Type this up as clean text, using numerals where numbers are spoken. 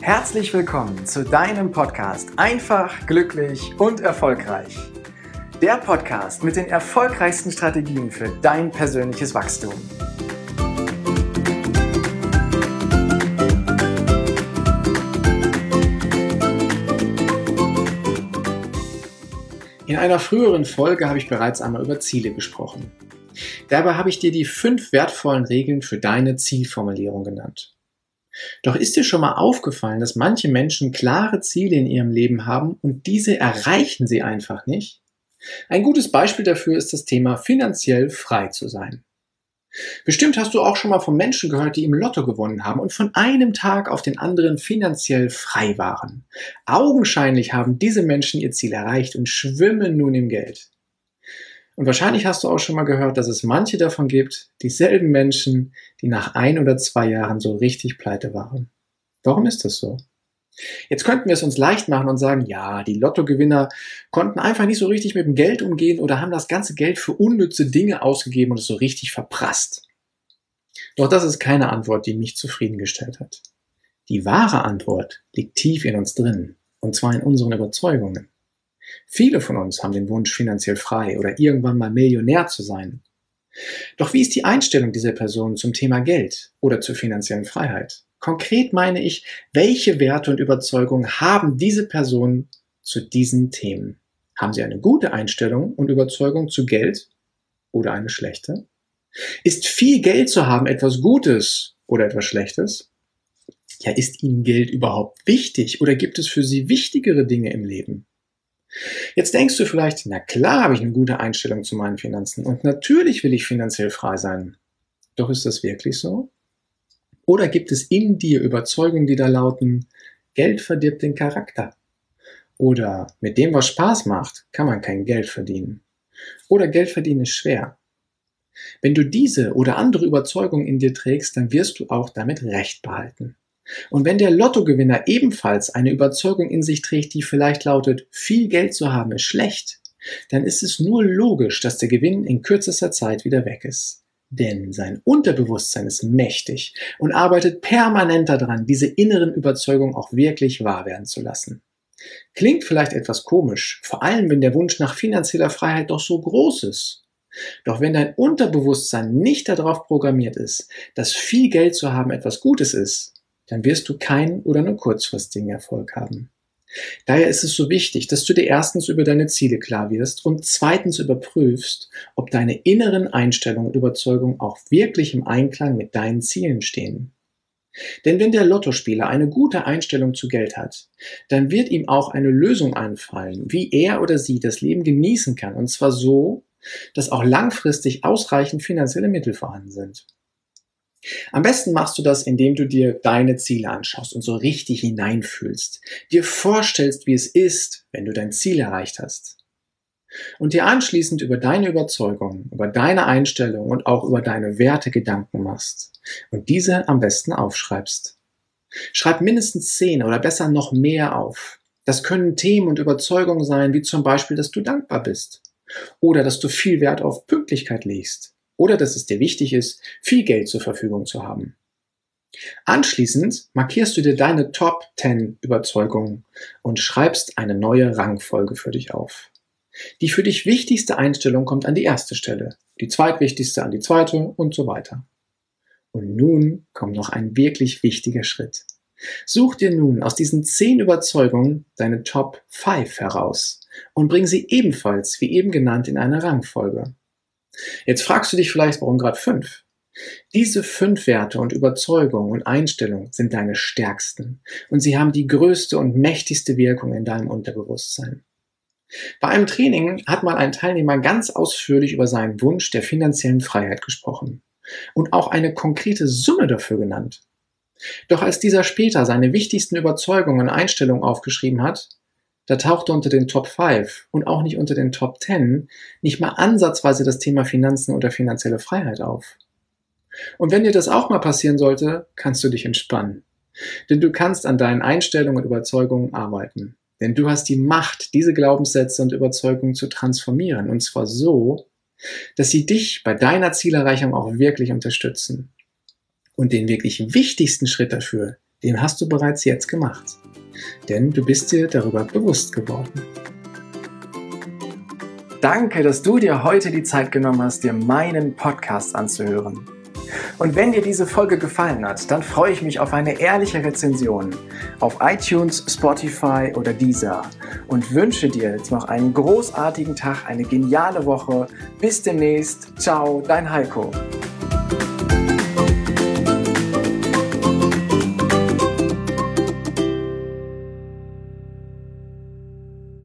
Herzlich willkommen zu deinem Podcast Einfach, glücklich und erfolgreich. Der Podcast mit den erfolgreichsten Strategien für dein persönliches Wachstum. In einer früheren Folge habe ich bereits einmal über Ziele gesprochen. Dabei habe ich dir die 5 wertvollen Regeln für deine Zielformulierung genannt. Doch ist dir schon mal aufgefallen, dass manche Menschen klare Ziele in ihrem Leben haben und diese erreichen sie einfach nicht? Ein gutes Beispiel dafür ist das Thema finanziell frei zu sein. Bestimmt hast du auch schon mal von Menschen gehört, die im Lotto gewonnen haben und von einem Tag auf den anderen finanziell frei waren. Augenscheinlich haben diese Menschen ihr Ziel erreicht und schwimmen nun im Geld. Und wahrscheinlich hast du auch schon mal gehört, dass es manche davon gibt, dieselben Menschen, die nach 1 oder 2 Jahren so richtig pleite waren. Warum ist das so? Jetzt könnten wir es uns leicht machen und sagen, ja, die Lottogewinner konnten einfach nicht so richtig mit dem Geld umgehen oder haben das ganze Geld für unnütze Dinge ausgegeben und es so richtig verprasst. Doch das ist keine Antwort, die mich zufriedengestellt hat. Die wahre Antwort liegt tief in uns drin, und zwar in unseren Überzeugungen. Viele von uns haben den Wunsch, finanziell frei oder irgendwann mal Millionär zu sein. Doch wie ist die Einstellung dieser Person zum Thema Geld oder zur finanziellen Freiheit? Konkret meine ich, welche Werte und Überzeugungen haben diese Personen zu diesen Themen? Haben sie eine gute Einstellung und Überzeugung zu Geld oder eine schlechte? Ist viel Geld zu haben etwas Gutes oder etwas Schlechtes? Ja, ist ihnen Geld überhaupt wichtig oder gibt es für sie wichtigere Dinge im Leben? Jetzt denkst du vielleicht, na klar habe ich eine gute Einstellung zu meinen Finanzen und natürlich will ich finanziell frei sein. Doch ist das wirklich so? Oder gibt es in dir Überzeugungen, die da lauten, Geld verdirbt den Charakter? Oder mit dem, was Spaß macht, kann man kein Geld verdienen? Oder Geld verdienen ist schwer? Wenn du diese oder andere Überzeugungen in dir trägst, dann wirst du auch damit Recht behalten. Und wenn der Lottogewinner ebenfalls eine Überzeugung in sich trägt, die vielleicht lautet, viel Geld zu haben ist schlecht, dann ist es nur logisch, dass der Gewinn in kürzester Zeit wieder weg ist. Denn sein Unterbewusstsein ist mächtig und arbeitet permanent daran, diese inneren Überzeugungen auch wirklich wahr werden zu lassen. Klingt vielleicht etwas komisch, vor allem wenn der Wunsch nach finanzieller Freiheit doch so groß ist. Doch wenn dein Unterbewusstsein nicht darauf programmiert ist, dass viel Geld zu haben etwas Gutes ist, dann wirst du keinen oder nur kurzfristigen Erfolg haben. Daher ist es so wichtig, dass du dir erstens über deine Ziele klar wirst und zweitens überprüfst, ob deine inneren Einstellungen und Überzeugungen auch wirklich im Einklang mit deinen Zielen stehen. Denn wenn der Lottospieler eine gute Einstellung zu Geld hat, dann wird ihm auch eine Lösung einfallen, wie er oder sie das Leben genießen kann, und zwar so, dass auch langfristig ausreichend finanzielle Mittel vorhanden sind. Am besten machst du das, indem du dir deine Ziele anschaust und so richtig hineinfühlst, dir vorstellst, wie es ist, wenn du dein Ziel erreicht hast. Und dir anschließend über deine Überzeugungen, über deine Einstellung und auch über deine Werte Gedanken machst und diese am besten aufschreibst. Schreib mindestens 10 oder besser noch mehr auf. Das können Themen und Überzeugungen sein, wie zum Beispiel, dass du dankbar bist oder dass du viel Wert auf Pünktlichkeit legst. Oder dass es dir wichtig ist, viel Geld zur Verfügung zu haben. Anschließend markierst du dir deine Top 10 Überzeugungen und schreibst eine neue Rangfolge für dich auf. Die für dich wichtigste Einstellung kommt an die erste Stelle, die zweitwichtigste an die zweite und so weiter. Und nun kommt noch ein wirklich wichtiger Schritt. Such dir nun aus diesen 10 Überzeugungen deine Top 5 heraus und bring sie ebenfalls, wie eben genannt, in eine Rangfolge. Jetzt fragst du dich vielleicht, warum gerade 5? Diese 5 Werte und Überzeugungen und Einstellungen sind deine stärksten und sie haben die größte und mächtigste Wirkung in deinem Unterbewusstsein. Bei einem Training hat mal ein Teilnehmer ganz ausführlich über seinen Wunsch der finanziellen Freiheit gesprochen und auch eine konkrete Summe dafür genannt. Doch als dieser später seine wichtigsten Überzeugungen und Einstellungen aufgeschrieben hat, da tauchte unter den Top 5 und auch nicht unter den Top 10 nicht mal ansatzweise das Thema Finanzen oder finanzielle Freiheit auf. Und wenn dir das auch mal passieren sollte, kannst du dich entspannen. Denn du kannst an deinen Einstellungen und Überzeugungen arbeiten. Denn du hast die Macht, diese Glaubenssätze und Überzeugungen zu transformieren. Und zwar so, dass sie dich bei deiner Zielerreichung auch wirklich unterstützen. Und den wirklich wichtigsten Schritt dafür, Den hast du bereits jetzt gemacht, denn du bist dir darüber bewusst geworden. Danke, dass du dir heute die Zeit genommen hast, dir meinen Podcast anzuhören. Und wenn dir diese Folge gefallen hat, dann freue ich mich auf eine ehrliche Rezension auf iTunes, Spotify oder Deezer und wünsche dir jetzt noch einen großartigen Tag, eine geniale Woche. Bis demnächst. Ciao, dein Heiko.